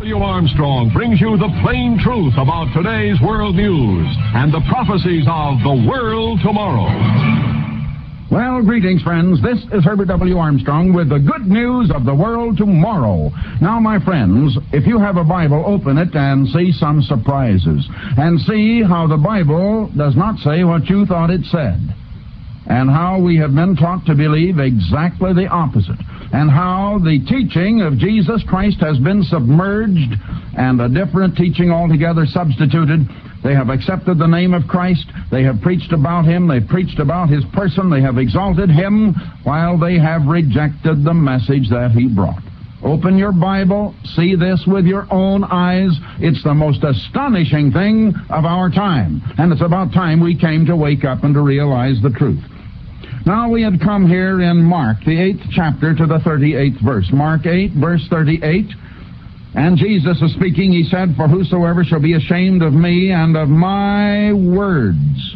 W. Armstrong brings you the plain truth about today's world news and the prophecies of the world tomorrow. Well, greetings, friends. This is Herbert W. Armstrong with the good news of the world tomorrow. Now, my friends, if you have a Bible, open it and see some surprises. And see how the Bible does not say what you thought it said. And how we have been taught to believe exactly the opposite. And how the teaching of Jesus Christ has been submerged and a different teaching altogether substituted. They have accepted the name of Christ. They have preached about Him. They've preached about His person. They have exalted Him while they have rejected the message that He brought. Open your Bible. See this with your own eyes. It's the most astonishing thing of our time. And it's about time we came to wake up and to realize the truth. Now we had come here in Mark, the 8th chapter, to the 38th verse. Mark 8, verse 38. And Jesus is speaking. He said, "For whosoever shall be ashamed of me and of my words,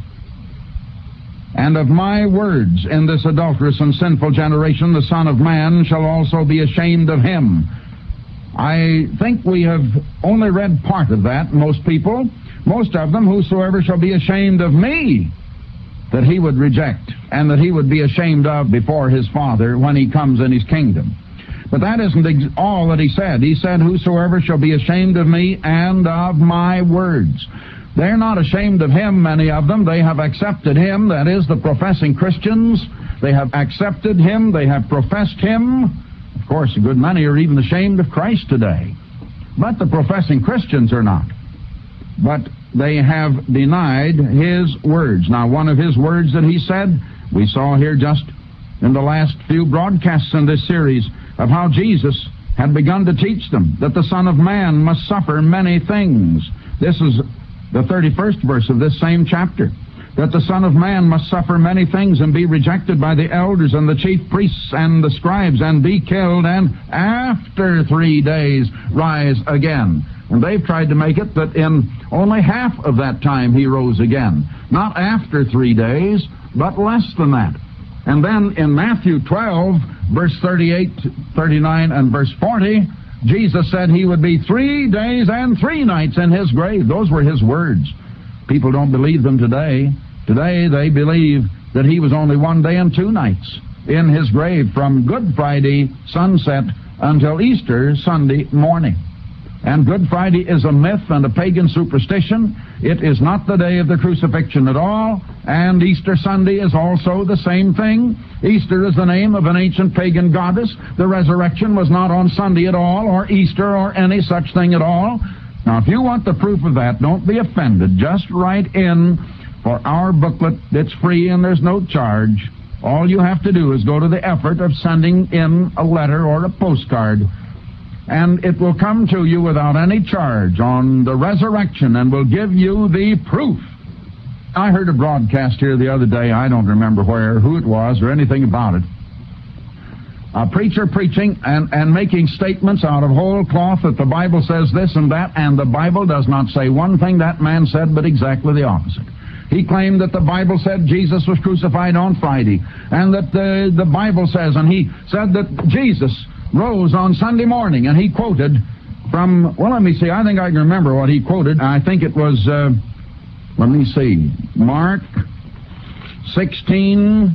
in this adulterous and sinful generation, the Son of Man shall also be ashamed of him." I think we have only read part of that, most people. Most of them, whosoever shall be ashamed of me, that he would reject, and that he would be ashamed of before his Father when he comes in his kingdom. But that isn't all that he said. He said, "Whosoever shall be ashamed of me and of my words." They're not ashamed of him, many of them. They have accepted him, that is, the professing Christians. They have accepted him. They have professed him. Of course, a good many are even ashamed of Christ today. But the professing Christians are not. But they have denied his words. Now, one of his words that he said, we saw here just in the last few broadcasts in this series, of how Jesus had begun to teach them that the Son of Man must suffer many things. This is the 31st verse of this same chapter. That the Son of Man must suffer many things and be rejected by the elders and the chief priests and the scribes and be killed and after 3 days rise again. And they've tried to make it that in only half of that time he rose again. Not after 3 days, but less than that. And then in Matthew 12, verse 38, 39, and verse 40, Jesus said he would be 3 days and 3 nights in his grave. Those were his words. People don't believe them today. Today they believe that he was only 1 day and 2 nights in his grave from Good Friday sunset until Easter Sunday morning. And Good Friday is a myth and a pagan superstition. It is not the day of the crucifixion at all. And Easter Sunday is also the same thing. Easter is the name of an ancient pagan goddess. The resurrection was not on Sunday at all, or Easter, or any such thing at all. Now, if you want the proof of that, don't be offended. Just write in for our booklet. It's free and there's no charge. All you have to do is go to the effort of sending in a letter or a postcard, and it will come to you without any charge on the resurrection and will give you the proof. I heard a broadcast here the other day, I don't remember where, who it was, or anything about it. A preacher preaching and making statements out of whole cloth that the Bible says this and that, and the Bible does not say one thing that man said, but exactly the opposite. He claimed that the Bible said Jesus was crucified on Friday, and that the Bible says, and he said that Jesus rose on Sunday morning, and he quoted from, well, let me see, I think I can remember what he quoted. I think it was, let me see, Mark 16,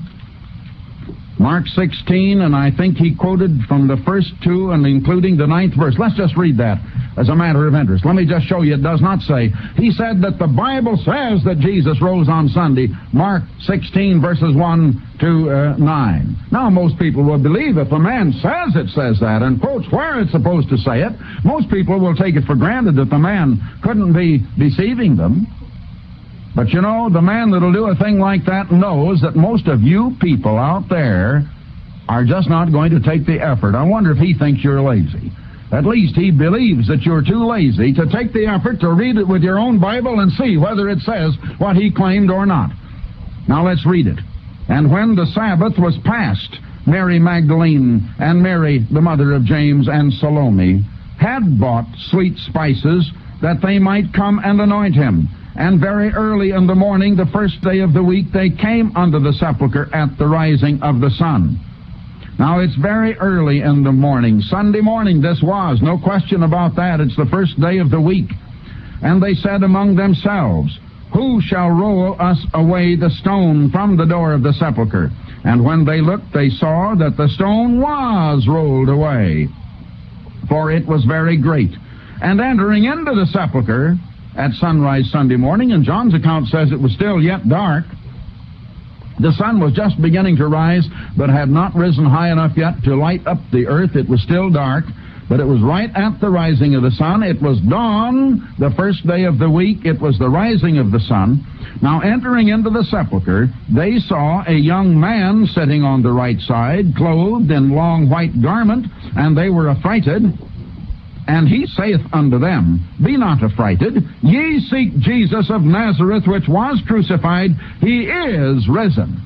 and I think he quoted from the first 2 and including the 9th verse. Let's just read that as a matter of interest. Let me just show you it does not say. He said that the Bible says that Jesus rose on Sunday, Mark 16, verses 1 to 9. Now, most people will believe if a man says it says that and quotes where it's supposed to say it, most people will take it for granted that the man couldn't be deceiving them. But you know, the man that'll do a thing like that knows that most of you people out there are just not going to take the effort. I wonder if he thinks you're lazy. At least he believes that you're too lazy to take the effort to read it with your own Bible and see whether it says what he claimed or not. Now let's read it. "And when the Sabbath was past, Mary Magdalene and Mary, the mother of James, and Salome had bought sweet spices that they might come and anoint him. And very early in the morning, the first day of the week, they came unto the sepulchre at the rising of the sun." Now, it's very early in the morning. Sunday morning this was, no question about that. It's the first day of the week. And they said among themselves, Who shall roll us away the stone from the door of the sepulchre? And when they looked, they saw that the stone was rolled away, for it was very great. And entering into the sepulchre at sunrise Sunday morning, and John's account says it was still yet dark, the sun was just beginning to rise, but had not risen high enough yet to light up the earth. It was still dark, but it was right at the rising of the sun. It was dawn, the first day of the week. It was the rising of the sun. Now, entering into the sepulchre, they saw a young man sitting on the right side, clothed in long white garment, and they were affrighted. And he saith unto them, Be not affrighted. Ye seek Jesus of Nazareth, which was crucified. He is risen.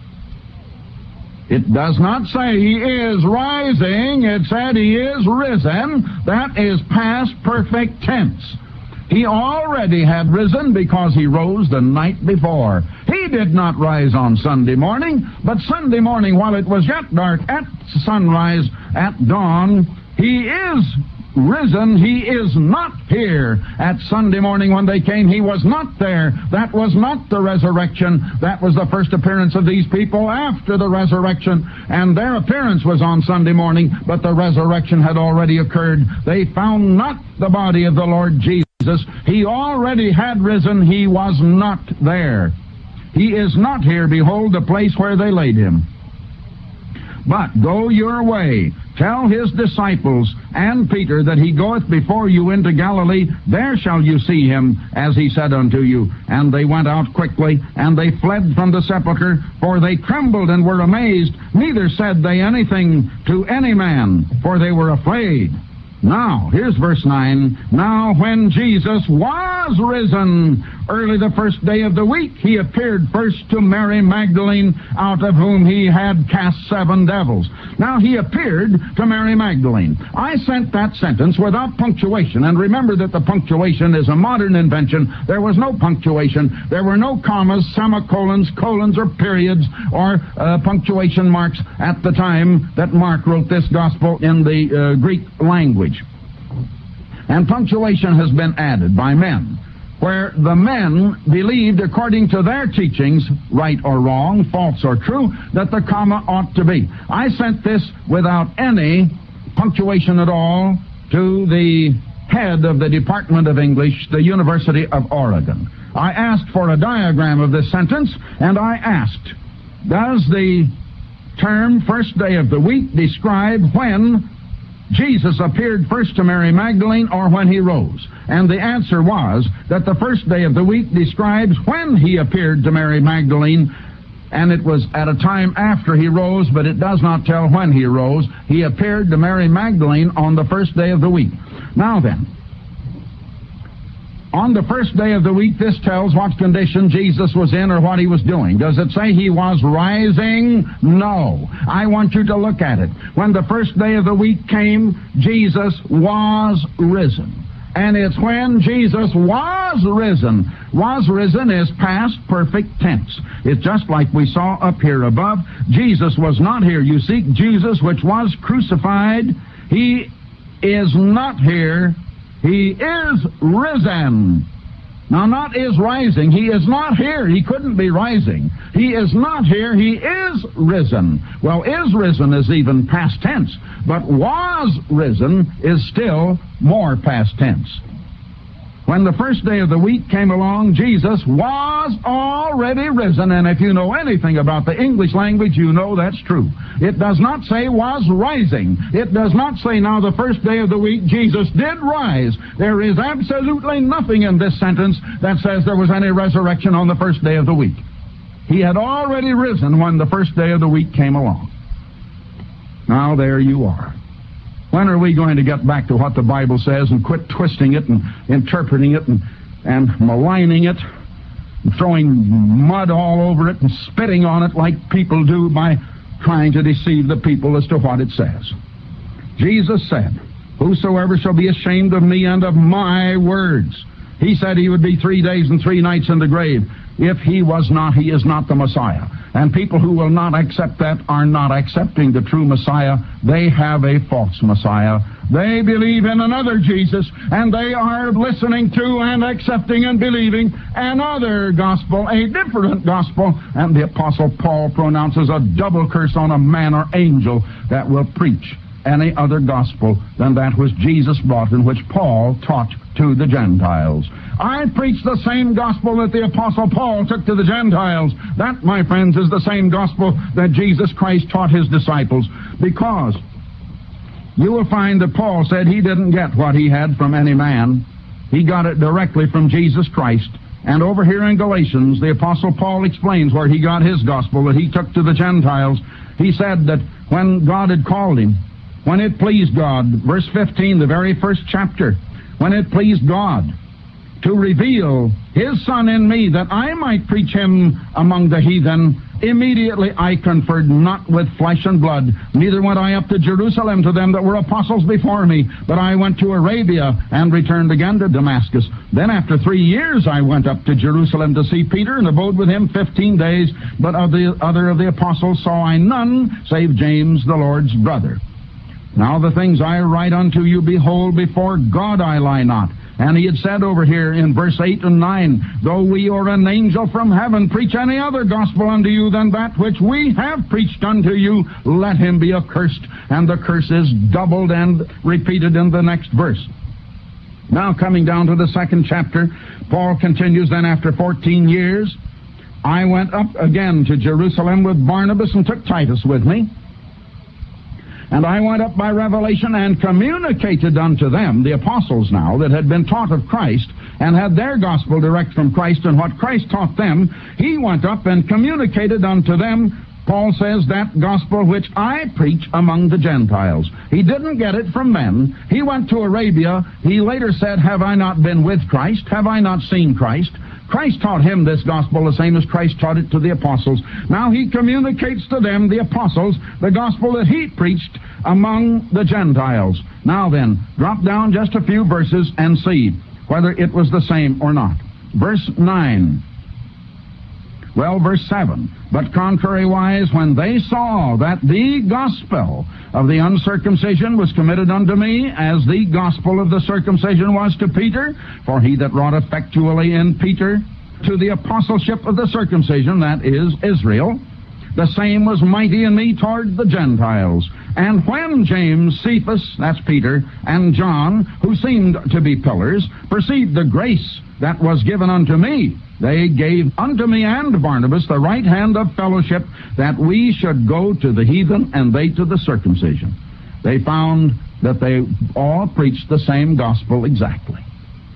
It does not say he is rising. It said he is risen. That is past perfect tense. He already had risen because he rose the night before. He did not rise on Sunday morning, but Sunday morning, while it was yet dark, at sunrise, at dawn, he is risen. He is not here. At Sunday morning when they came, he was not there. That was not the resurrection. That was the first appearance of these people after the resurrection. And their appearance was on Sunday morning, but the resurrection had already occurred. They found not the body of the Lord Jesus. He already had risen. He was not there. He is not here. Behold the place where they laid him. But go your way. Tell his disciples and Peter that he goeth before you into Galilee. There shall you see him, as he said unto you. And they went out quickly, and they fled from the sepulchre, for they trembled and were amazed. Neither said they anything to any man, for they were afraid. Now, here's verse 9. Now, when Jesus was risen, early the first day of the week, he appeared first to Mary Magdalene, out of whom he had cast 7 devils. Now, he appeared to Mary Magdalene. I sent that sentence without punctuation, and remember that the punctuation is a modern invention. There was no punctuation. There were no commas, semicolons, colons, or periods, or punctuation marks at the time that Mark wrote this gospel in the Greek language. And punctuation has been added by men, where the men believed, according to their teachings, right or wrong, false or true, that the comma ought to be. I sent this without any punctuation at all to the head of the Department of English, the University of Oregon. I asked for a diagram of this sentence, and I asked, does the term first day of the week describe when Jesus appeared first to Mary Magdalene or when he rose? And the answer was that the first day of the week describes when he appeared to Mary Magdalene, and it was at a time after he rose, but it does not tell when he rose. He appeared to Mary Magdalene on the first day of the week. Now then, on the first day of the week, this tells what condition Jesus was in or what he was doing. Does it say he was rising? No. I want you to look at it. When the first day of the week came, Jesus was risen. And it's when Jesus was risen. Was risen is past perfect tense. It's just like we saw up here above. Jesus was not here. You seek Jesus, which was crucified. He is not here. He is risen. Now, not is rising. He is not here. He couldn't be rising. He is not here. He is risen. Well, is risen is even past tense, but was risen is still more past tense. When the first day of the week came along, Jesus was already risen, and if you know anything about the English language, you know that's true. It does not say was rising. It does not say now the first day of the week Jesus did rise. There is absolutely nothing in this sentence that says there was any resurrection on the first day of the week. He had already risen when the first day of the week came along. Now there you are. When are we going to get back to what the Bible says and quit twisting it and interpreting it and maligning it and throwing mud all over it and spitting on it like people do by trying to deceive the people as to what it says? Jesus said, whosoever shall be ashamed of me and of my words. He said he would be 3 days and 3 nights in the grave. if he was not, he is not the Messiah. And people who will not accept that are not accepting the true Messiah. They have a false Messiah. They believe in another Jesus, and they are listening to and accepting and believing another gospel, a different gospel. And the Apostle Paul pronounces a double curse on a man or angel that will preach any other gospel than that which Jesus brought and which Paul taught to the Gentiles. I preach the same gospel that the Apostle Paul took to the Gentiles. That, my friends, is the same gospel that Jesus Christ taught his disciples, because you will find that Paul said he didn't get what he had from any man. He got it directly from Jesus Christ. And over here in Galatians, the Apostle Paul explains where he got his gospel that he took to the Gentiles. He said that when God had called him, when it pleased God, verse 15, the very first chapter, when it pleased God to reveal his Son in me, that I might preach him among the heathen, immediately I conferred not with flesh and blood, neither went I up to Jerusalem to them that were apostles before me, but I went to Arabia and returned again to Damascus. Then after 3 years I went up to Jerusalem to see Peter, and abode with him 15 days, but of the other of the apostles saw I none, save James the Lord's brother. Now the things I write unto you, behold, before God I lie not. And he had said over here in verse 8 and 9, though we or an angel from heaven preach any other gospel unto you than that which we have preached unto you, let him be accursed. And the curse is doubled and repeated in the next verse. Now coming down to the second chapter, Paul continues, then after 14 years, I went up again to Jerusalem with Barnabas and took Titus with me. And I went up by revelation and communicated unto them, the apostles now, that had been taught of Christ and had their gospel direct from Christ and what Christ taught them. He went up and communicated unto them, Paul says, that gospel which I preach among the Gentiles. He didn't get it from men. He went to Arabia. He later said, have I not been with Christ? Have I not seen Christ? Christ taught him this gospel the same as Christ taught it to the apostles. Now he communicates to them, the apostles, the gospel that he preached among the Gentiles. Now then, drop down just a few verses and see whether it was the same or not. Verse 9. Well, verse 7. But contrariwise, when they saw that the gospel of the uncircumcision was committed unto me, as the gospel of the circumcision was to Peter, for he that wrought effectually in Peter to the apostleship of the circumcision, that is, Israel, the same was mighty in me toward the Gentiles. And when James, Cephas, that's Peter, and John, who seemed to be pillars, perceived the grace that was given unto me, they gave unto me and Barnabas the right hand of fellowship, that we should go to the heathen and they to the circumcision. They found that they all preached the same gospel exactly.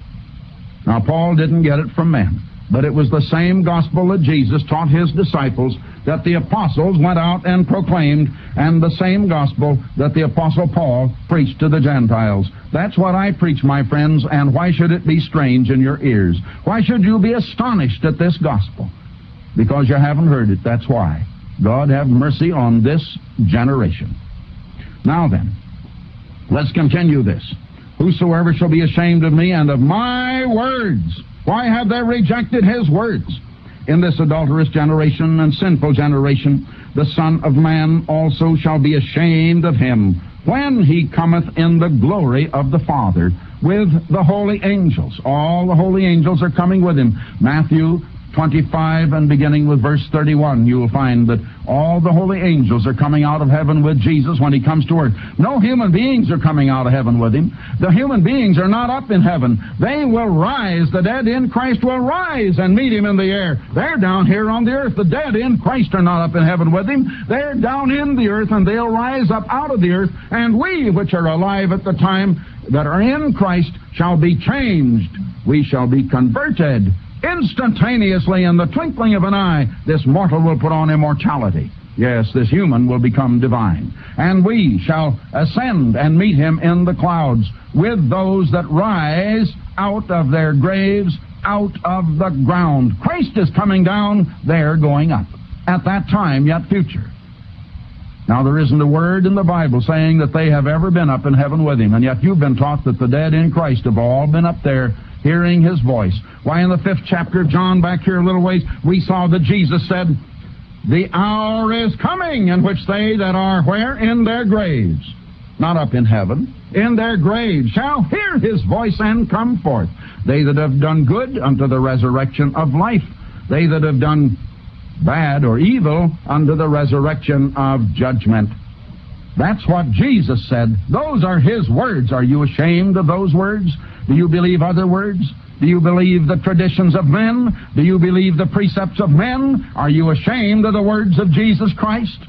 Now, Paul didn't get it from men, but it was the same gospel that Jesus taught his disciples, that the apostles went out and proclaimed, and the same gospel that the Apostle Paul preached to the Gentiles. That's what I preach, my friends, and why should it be strange in your ears? Why should you be astonished at this gospel? Because you haven't heard it, that's why. God have mercy on this generation. Now then, let's continue this. Whosoever shall be ashamed of me and of my words. Why have they rejected his words? In this adulterous generation and sinful generation, the Son of Man also shall be ashamed of him, when he cometh in the glory of the Father with the holy angels. All the holy angels are coming with him. Matthew 25 and beginning with verse 31, you will find that all the holy angels are coming out of heaven with Jesus when he comes to earth. No human beings are coming out of heaven with him. The human beings are not up in heaven. They will rise. The dead in Christ will rise and meet him in the air. They're down here on the earth. The dead in Christ are not up in heaven with him. They're down in the earth, and they'll rise up out of the earth. And we, which are alive at the time that are in Christ, shall be changed. We shall be converted. Instantaneously, in the twinkling of an eye, this mortal will put on immortality. Yes, this human will become divine. And we shall ascend and meet him in the clouds with those that rise out of their graves, out of the ground. Christ is coming down, they're going up. At that time, yet future. Now, there isn't a word in the Bible saying that they have ever been up in heaven with him, and yet you've been taught that the dead in Christ have all been up there hearing his voice. Why, in the 5th chapter of John, back here a little ways, we saw that Jesus said, "The hour is coming in which they that are where? In their graves." Not up in heaven. In their graves shall hear his voice and come forth. They that have done good unto the resurrection of life. They that have done bad or evil unto the resurrection of judgment. That's what Jesus said. Those are his words. Are you ashamed of those words? Do you believe other words? Do you believe the traditions of men? Do you believe the precepts of men? Are you ashamed of the words of Jesus Christ?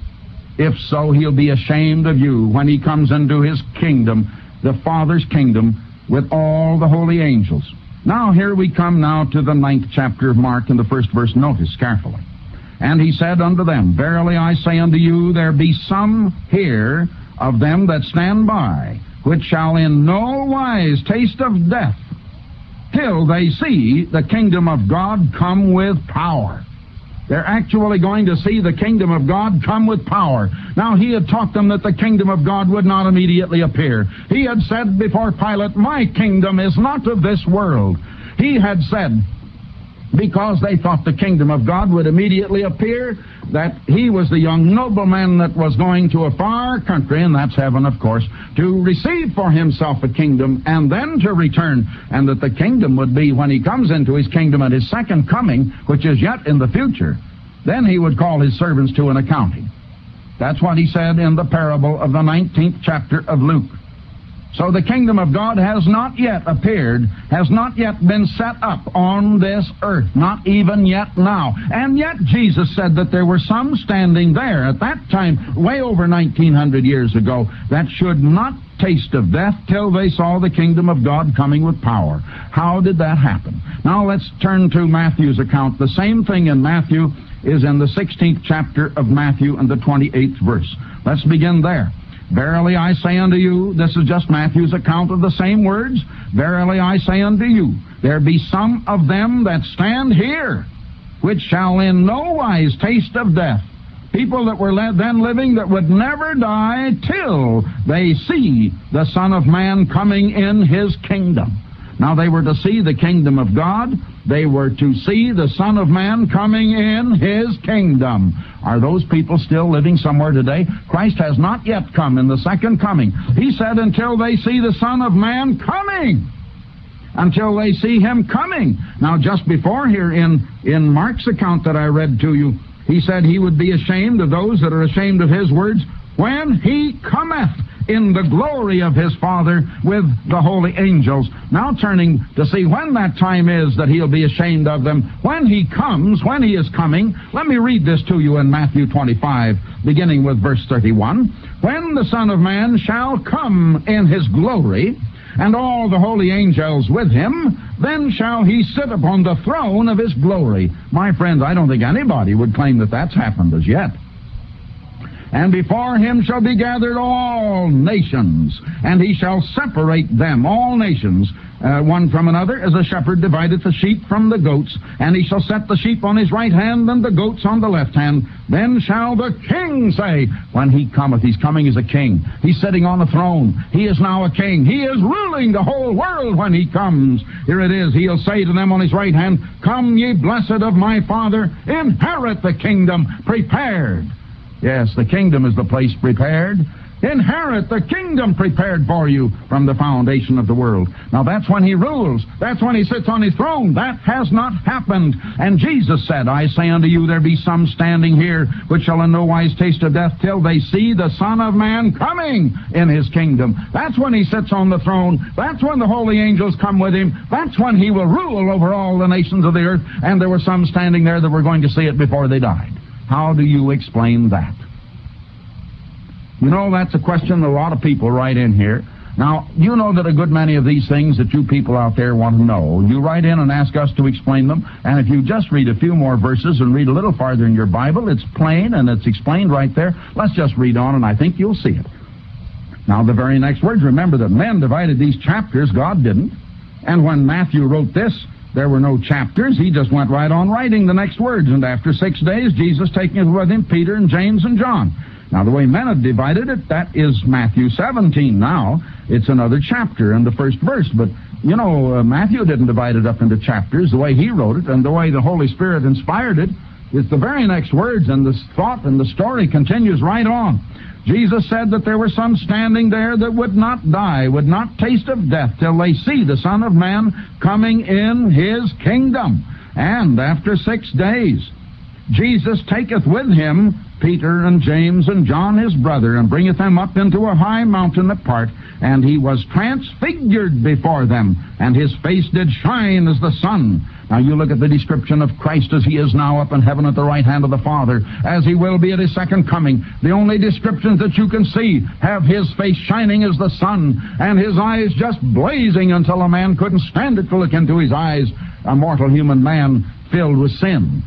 If so, he'll be ashamed of you when he comes into his kingdom, the Father's kingdom, with all the holy angels. Now, here we come now to the 9th chapter of Mark, in the 1st verse. Notice carefully. "And he said unto them, Verily I say unto you, there be some here of them that stand by, which shall in no wise taste of death, till they see the kingdom of God come with power." They're actually going to see the kingdom of God come with power. Now, he had taught them that the kingdom of God would not immediately appear. He had said before Pilate, "My kingdom is not of this world." He had said, because they thought the kingdom of God would immediately appear, that he was the young nobleman that was going to a far country, and that's heaven, of course, to receive for himself a kingdom and then to return, and that the kingdom would be when he comes into his kingdom at his second coming, which is yet in the future. Then he would call his servants to an accounting. That's what he said in the parable of the 19th chapter of Luke. So the kingdom of God has not yet appeared, has not yet been set up on this earth, not even yet now. And yet Jesus said that there were some standing there at that time, way over 1900 years ago, that should not taste of death till they saw the kingdom of God coming with power. How did that happen? Now let's turn to Matthew's account. The same thing in Matthew is in the 16th chapter of Matthew and the 28th verse. Let's begin there. "Verily I say unto you," this is just Matthew's account of the same words, "Verily I say unto you, there be some of them that stand here, which shall in no wise taste of death." People that were then living that would never die till they see the Son of Man coming in his kingdom. Now, they were to see the kingdom of God. They were to see the Son of Man coming in his kingdom. Are those people still living somewhere today? Christ has not yet come in the second coming. He said until they see the Son of Man coming. Until they see him coming. Now, just before here in Mark's account that I read to you, he said he would be ashamed of those that are ashamed of his words when he cometh in the glory of his Father with the holy angels. Now turning to see when that time is that he'll be ashamed of them. When he comes, when he is coming, let me read this to you in Matthew 25, beginning with verse 31. "When the Son of Man shall come in his glory, and all the holy angels with him, then shall he sit upon the throne of his glory." My friends, I don't think anybody would claim that that's happened as yet. "And before him shall be gathered all nations, and he shall separate them," all nations, one from another, "as a shepherd divideth the sheep from the goats. And he shall set the sheep on his right hand, and the goats on the left hand. Then shall the king say," when he cometh, he's coming as a king. He's sitting on the throne. He is now a king. He is ruling the whole world when he comes. Here it is. "He'll say to them on his right hand, Come ye blessed of my Father, inherit the kingdom prepared." Yes, the kingdom is the place prepared. Inherit the kingdom prepared for you from the foundation of the world. Now that's when he rules. That's when he sits on his throne. That has not happened. And Jesus said, "I say unto you, there be some standing here, which shall in no wise taste of death, till they see the Son of Man coming in his kingdom." That's when he sits on the throne. That's when the holy angels come with him. That's when he will rule over all the nations of the earth. And there were some standing there that were going to see it before they died. How do you explain that? You know, that's a question that a lot of people write in here. Now, you know that a good many of these things that you people out there want to know, you write in and ask us to explain them, and if you just read a few more verses and read a little farther in your Bible, it's plain and it's explained right there. Let's just read on, and I think you'll see it. Now, the very next words, remember that men divided these chapters, God didn't. And when Matthew wrote this, there were no chapters. He just went right on writing the next words. "And after 6 days, Jesus taking with him Peter and James and John." Now, the way men have divided it, that is Matthew 17 now. It's another chapter in the first verse. But Matthew didn't divide it up into chapters the way he wrote it, and the way the Holy Spirit inspired it. It's the very next words, and the thought and the story continues right on. Jesus said that there were some standing there that would not die, would not taste of death, till they see the Son of Man coming in his kingdom. And after 6 days, Jesus taketh with him Peter and James and John his brother, and bringeth them up into a high mountain apart, and he was transfigured before them, and his face did shine as the sun. Now you look at the description of Christ as he is now up in heaven at the right hand of the Father, as he will be at his second coming. The only descriptions that you can see have his face shining as the sun, and his eyes just blazing until a man couldn't stand it to look into his eyes, a mortal human man filled with sin.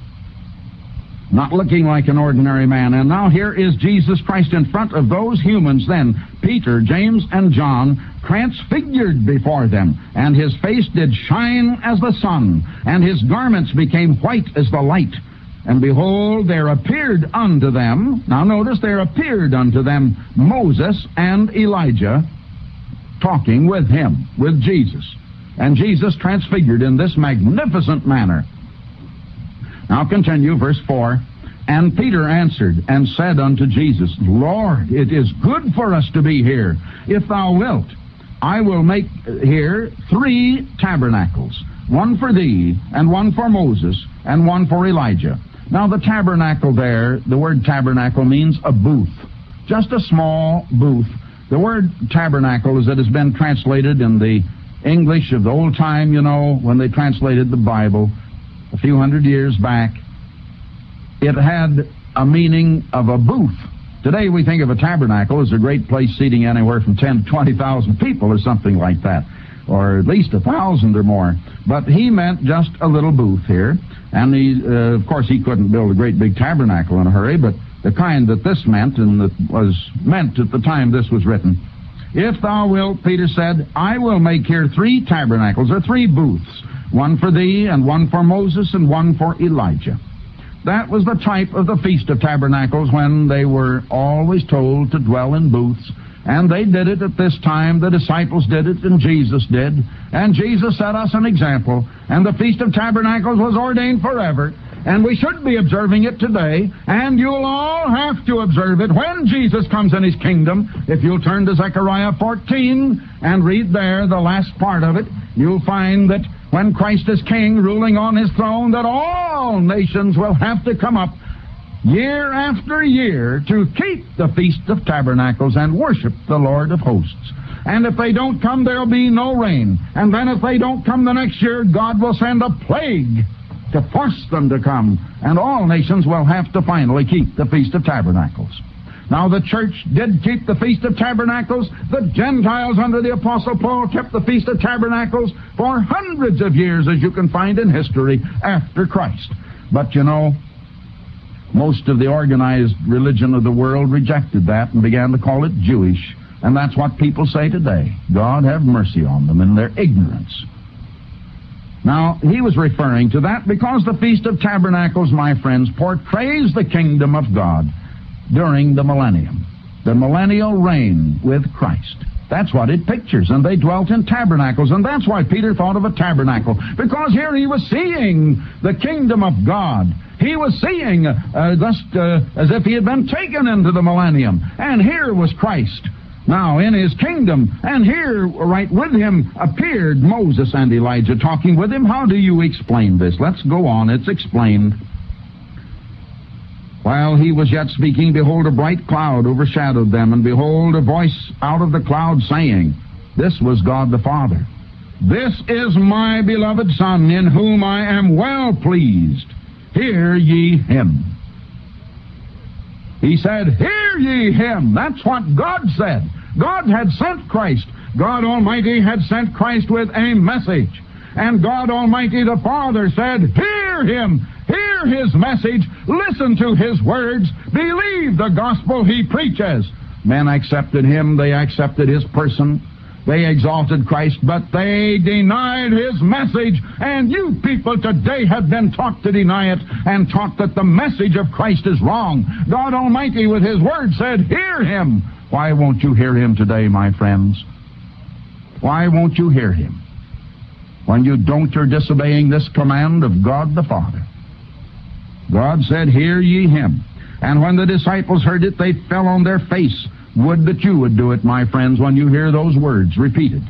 Not looking like an ordinary man. And now here is Jesus Christ in front of those humans then, Peter, James, and John, transfigured before them. And his face did shine as the sun, and his garments became white as the light. And behold, there appeared unto them, now notice, there appeared unto them Moses and Elijah talking with him, with Jesus. And Jesus transfigured in this magnificent manner. Now continue, verse 4. And Peter answered and said unto Jesus, Lord, it is good for us to be here. If thou wilt, I will make here 3 tabernacles, one for thee, and one for Moses, and one for Elijah. Now the tabernacle there, the word tabernacle means a booth, just a small booth. The word tabernacle, as it has been translated in the English of the old time, when they translated the Bible, a few hundred years back, it had a meaning of a booth. Today we think of a tabernacle as a great place seating anywhere from 10 to 20,000 people or something like that, or at least 1,000 or more. But he meant just a little booth here, and of course he couldn't build a great big tabernacle in a hurry, but the kind that this meant, and that was meant at the time this was written. If thou wilt, Peter said, I will make here 3 tabernacles, or 3 booths, one for thee, and one for Moses, and one for Elijah. That was the type of the Feast of Tabernacles, when they were always told to dwell in booths. And they did it at this time. The disciples did it, and Jesus did. And Jesus set us an example. And the Feast of Tabernacles was ordained forever. And we should be observing it today. And you'll all have to observe it when Jesus comes in his kingdom. If you'll turn to Zechariah 14 and read there the last part of it, you'll find that when Christ is king, ruling on his throne, that all nations will have to come up year after year to keep the Feast of Tabernacles and worship the Lord of hosts. And if they don't come, there'll be no rain. And then if they don't come the next year, God will send a plague to force them to come. And all nations will have to finally keep the Feast of Tabernacles. Now, the church did keep the Feast of Tabernacles. The Gentiles under the Apostle Paul kept the Feast of Tabernacles for hundreds of years, as you can find in history, after Christ. But, most of the organized religion of the world rejected that and began to call it Jewish. And that's what people say today. God have mercy on them in their ignorance. Now, he was referring to that because the Feast of Tabernacles, my friends, portrays the kingdom of God during the millennium, the millennial reign with Christ. That's what it pictures, and they dwelt in tabernacles, and that's why Peter thought of a tabernacle, because here he was seeing the kingdom of God. He was seeing as if he had been taken into the millennium, and here was Christ now in his kingdom, and here right with him appeared Moses and Elijah talking with him. How do you explain this? Let's go on. It's explained. While he was yet speaking, behold, a bright cloud overshadowed them, and behold, a voice out of the cloud saying, this was God the Father. This is my beloved Son, in whom I am well pleased. Hear ye him. He said, hear ye him. That's what God said. God had sent Christ. God Almighty had sent Christ with a message. And God Almighty the Father said, hear him. Hear his message. Listen to his words. Believe the gospel he preaches. Men accepted him. They accepted his person. They exalted Christ, but they denied his message. And you people today have been taught to deny it and taught that the message of Christ is wrong. God Almighty with his word said, hear him. Why won't you hear him today, my friends? Why won't you hear him? When you don't, you're disobeying this command of God the Father. God said, hear ye him. And when the disciples heard it, they fell on their face. Would that you would do it, my friends, when you hear those words repeated.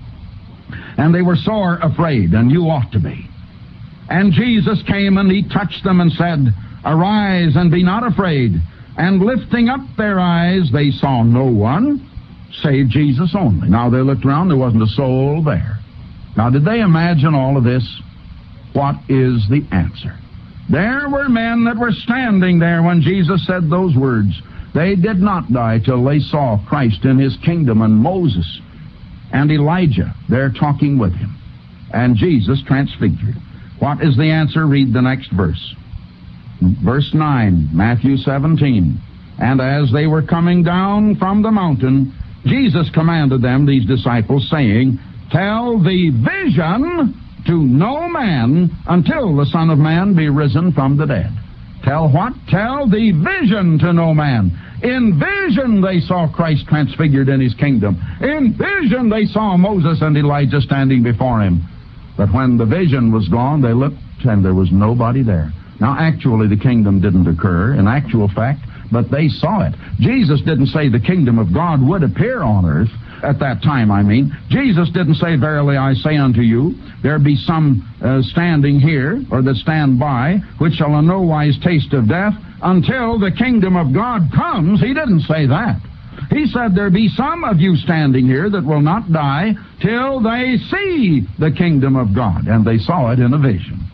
And they were sore afraid, and you ought to be. And Jesus came, and he touched them and said, arise, and be not afraid. And lifting up their eyes, they saw no one, save Jesus only. Now they looked around, there wasn't a soul there. Now did they imagine all of this? What is the answer? There were men that were standing there when Jesus said those words. They did not die till they saw Christ in his kingdom, and Moses and Elijah there talking with him, and Jesus transfigured. What is the answer? Read the next verse. Verse 9, Matthew 17. And as they were coming down from the mountain, Jesus commanded them, these disciples, saying, tell the vision to no man until the Son of Man be risen from the dead. Tell what? Tell the vision to no man. In vision they saw Christ transfigured in his kingdom. In vision they saw Moses and Elijah standing before him. But when the vision was gone, they looked and there was nobody there. Now actually the kingdom didn't occur, in actual fact, but they saw it. Jesus didn't say the kingdom of God would appear on earth at that time, I mean. Jesus didn't say, verily I say unto you, there be some standing here, or that stand by, which shall in no wise taste of death, until the kingdom of God comes. He didn't say that. He said, there be some of you standing here that will not die till they see the kingdom of God. And they saw it in a vision.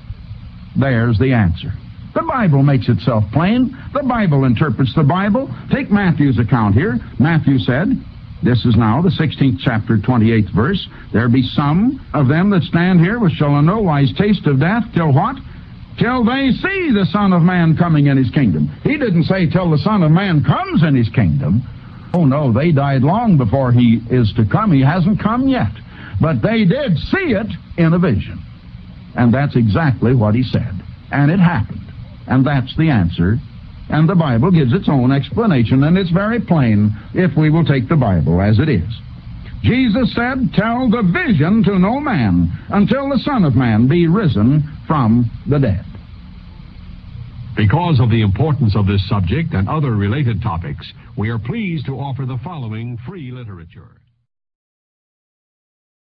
There's the answer. The Bible makes itself plain. The Bible interprets the Bible. Take Matthew's account here. Matthew said, this is now the 16th chapter, 28th verse, there be some of them that stand here which shall in no wise taste of death, till what? Till they see the Son of Man coming in his kingdom. He didn't say till the Son of Man comes in his kingdom. Oh no, they died long before he is to come. He hasn't come yet. But they did see it in a vision. And that's exactly what he said. And it happened. And that's the answer. And the Bible gives its own explanation, and it's very plain if we will take the Bible as it is. Jesus said, tell the vision to no man until the Son of Man be risen from the dead. Because of the importance of this subject and other related topics, we are pleased to offer the following free literature.